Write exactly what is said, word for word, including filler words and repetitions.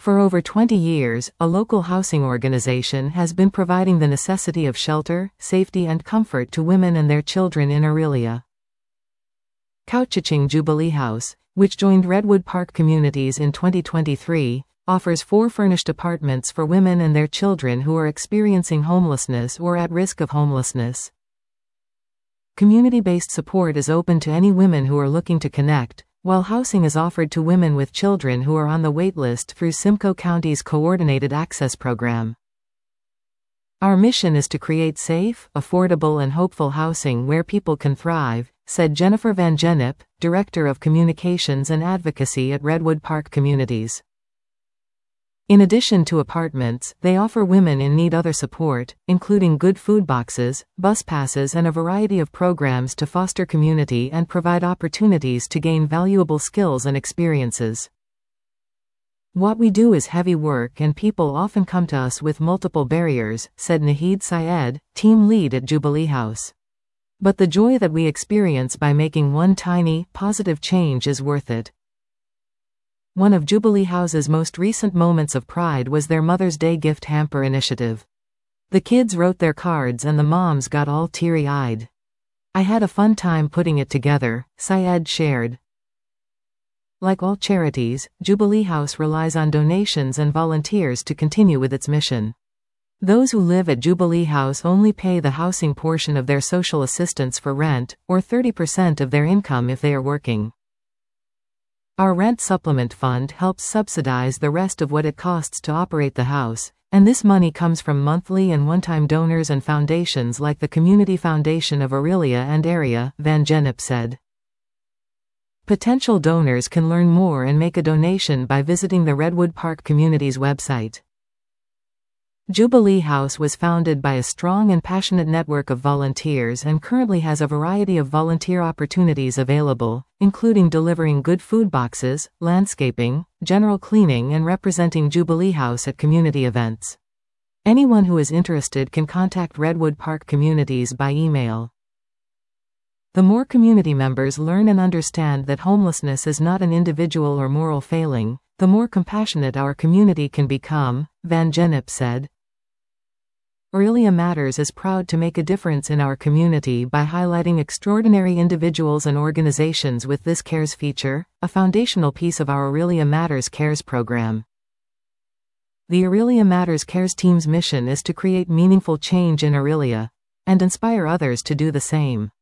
For over twenty years, a local housing organization has been providing the necessity of shelter, safety and comfort to women and their children in Orillia. Couchiching Jubilee House, which joined Redwood Park Communities in twenty twenty-three, offers four furnished apartments for women and their children who are experiencing homelessness or at risk of homelessness. Community-based support is open to any women who are looking to connect, while housing is offered to women with children who are on the waitlist through Simcoe County's Coordinated Access Program. Our mission is to create safe, affordable and hopeful housing where people can thrive, said Jennifer Van Gennep, Director of Communications and Advocacy at Redwood Park Communities. In addition to apartments, they offer women in need other support, including good food boxes, bus passes and a variety of programs to foster community and provide opportunities to gain valuable skills and experiences. What we do is heavy work and people often come to us with multiple barriers, said Nahid Syed, team lead at Jubilee House. But the joy that we experience by making one tiny, positive change is worth it. One of Jubilee House's most recent moments of pride was their Mother's Day gift hamper initiative. The kids wrote their cards and the moms got all teary-eyed. I had a fun time putting it together, Syed shared. Like all charities, Jubilee House relies on donations and volunteers to continue with its mission. Those who live at Jubilee House only pay the housing portion of their social assistance for rent, or thirty percent of their income if they are working. Our rent supplement fund helps subsidize the rest of what it costs to operate the house, and this money comes from monthly and one-time donors and foundations like the Community Foundation of Orillia and area, Van Gennep said. Potential donors can learn more and make a donation by visiting the Redwood Park Communities website. Jubilee House was founded by a strong and passionate network of volunteers and currently has a variety of volunteer opportunities available, including delivering good food boxes, landscaping, general cleaning and representing Jubilee House at community events. Anyone who is interested can contact Redwood Park Communities by email. The more community members learn and understand that homelessness is not an individual or moral failing, the more compassionate our community can become, Van Gennep said. Orillia Matters is proud to make a difference in our community by highlighting extraordinary individuals and organizations with this CARES feature, a foundational piece of our Orillia Matters CARES program. The Orillia Matters CARES team's mission is to create meaningful change in Orillia and inspire others to do the same.